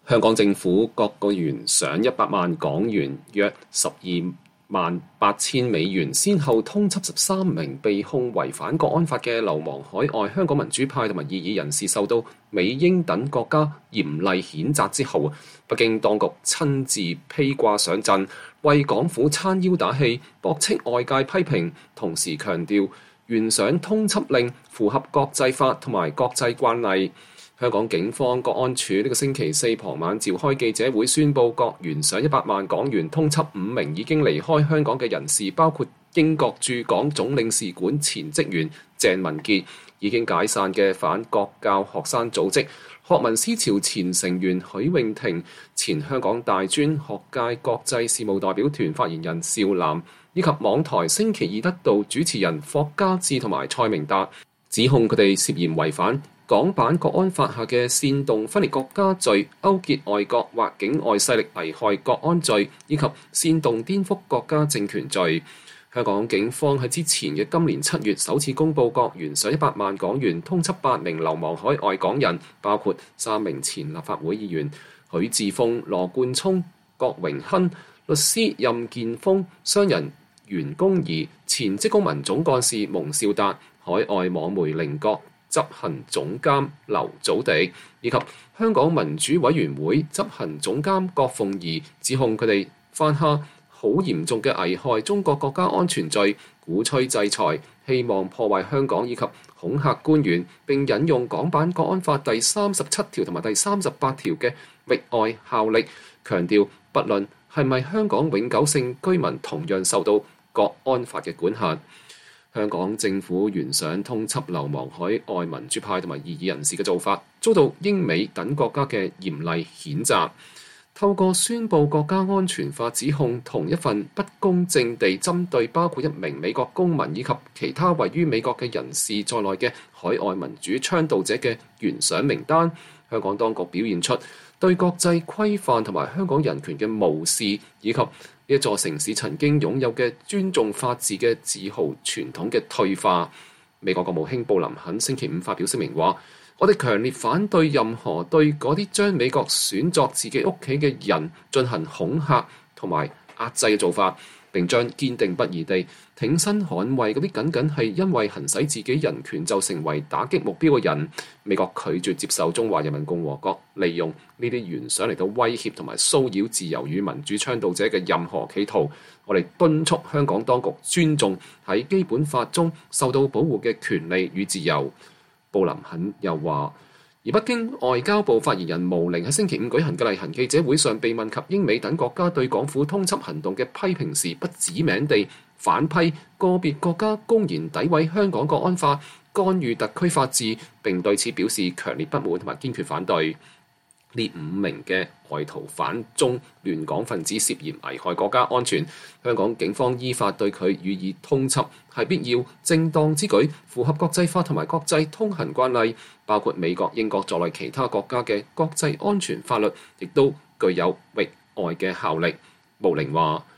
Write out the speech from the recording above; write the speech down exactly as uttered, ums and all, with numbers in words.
香港政府各個懸賞一百萬港元，約十二萬八千美元，先後通緝十三名被控違反國安法嘅流亡海外香港民主派同埋異議人士，受到美英等國家嚴厲譴責之後，北京當局親自披掛上陣，為港府撐腰打氣，駁斥外界批評，同時強調懸賞通緝令符合國際法同埋國際慣例。香港警方國安處呢個星期四傍晚召開記者會，宣布各懸賞一百萬港元，通緝五名已經離開香港嘅人士，包括英國駐港總領事館前職員鄭文傑，已經解散嘅反國教學生組織學民思潮前成員許穎婷、前香港大專學界國際事務代表團發言人邵嵐，以及網台星期二得道主持人霍家志同埋蔡明達，指控佢哋涉嫌違反港版國安法下嘅煽動分裂國家罪、勾結外國或境外勢力危害國安罪，以及煽動顛覆國家政權罪。香港警方喺之前嘅今年七月首次公布各懸賞一百萬港元，通緝八名流亡海外港人，包括三名前立法會議員許智峰、羅冠聰、郭榮鏗、律師任建峰、商人袁弓夷、前職工盟總幹事蒙兆達、海外網媒菱角執行總監劉祖迪，以及香港民主委員會執行總監郭鳳儀，指控佢哋犯下好嚴重嘅危害中國國家安全罪，鼓吹制裁，希望破壞香港以及恐嚇官員，並引用港版國安法第三十七條同埋第三十八條嘅域外效力，強調不論係咪香港永久性居民，同樣受到國安法嘅管轄。香港政府懸賞通緝流亡海外民主派同埋異議人士嘅做法，遭到英美等國家嘅嚴厲譴責。透過宣布國家安全法指控同一份不公正地針對包括一名美國公民以及其他位於美國嘅人士在內嘅海外民主倡導者嘅懸賞名單，香港當局表現出對國際規範同埋香港人權嘅無視，以及呢一座城市曾經擁有嘅尊重法治嘅自豪傳統嘅退化。美國國務卿布林肯星期五發表聲明話：我哋強烈反對任何對嗰啲將美國選作自己屋企嘅人進行恐嚇同埋壓制嘅做法，並將堅定不移地挺身捍衛嗰啲僅僅係因為行使自己人權就成為打擊目標嘅人。美國拒絕接受中華人民共和國利用呢啲懸賞嚟到威脅同埋騷擾自由與民主倡導者嘅任何企圖。我哋敦促香港當局尊重喺基本法中受到保護嘅權利與自由。布林肯又話，而北京外交部發言人毛寧喺星期五舉行嘅例行記者會上被問及英美等國家對港府通緝行動嘅批評時，不指名地反批個別國家公然詆毀香港國安法，干預特區法治，並對此表示強烈不滿同埋堅決反對。呢五名嘅外逃反中亂港分子涉嫌危害國家安全，香港警方依法對佢予以通緝係必要正當之舉，符合國際法同埋國際通行慣例，包括美國、英國在內其他國家嘅國際安全法律，亦都具有域外嘅效力。毛寧話。